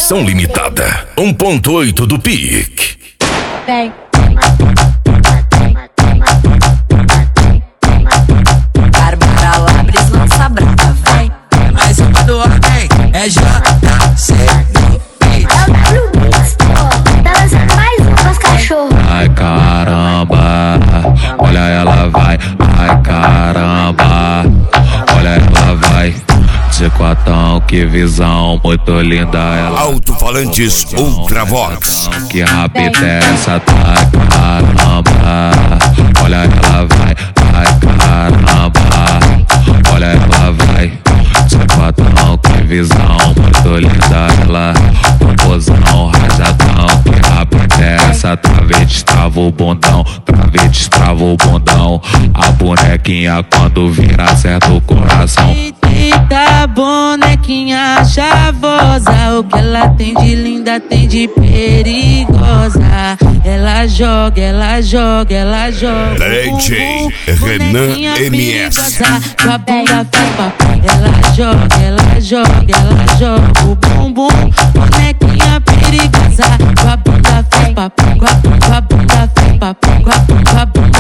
Edição limitada 1.8 do PIC. Vem. Bárbara Labres lança brava, vem. Mais uma do ordem, é JC do PIC. É o W Mix, pô. Tá lançando mais um com os cachorros. Ai caramba, olha ela vai. Ai caramba, olha ela vai. De quatão, que visão muito linda ela. Alto-falantes Ultravox. Que rapida é essa, ai caramba, olha ela vai. Ai caramba, olha ela vai. De quatão, que visão muito linda ela. Composão, rajadão, que rapida é essa. Trave, destrava o bundão, trave, destrava o bundão. A bonequinha quando vira acerta o coração. Eita, bonequinha chavosa, o que ela tem de linda, tem de perigosa. Ela joga, ela joga, ela joga. DJ Renan MS. Sua bunda faz papo. Ela joga, ela joga o bumbum. Bonequinha perigosa, sua bunda faz papo. Com a bunda faz papo, com a bunda